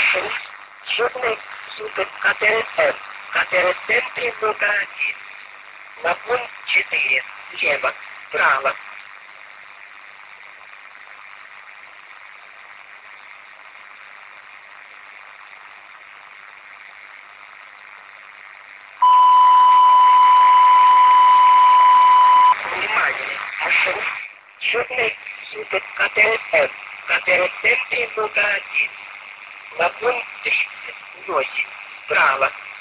маршрут черный супер КТРС. КТРС тревога 1. На пункт 4. Лево, право. Внимание! Маршрут черный супер КТРС. КТРС тревога 1. На пункт 38. Право.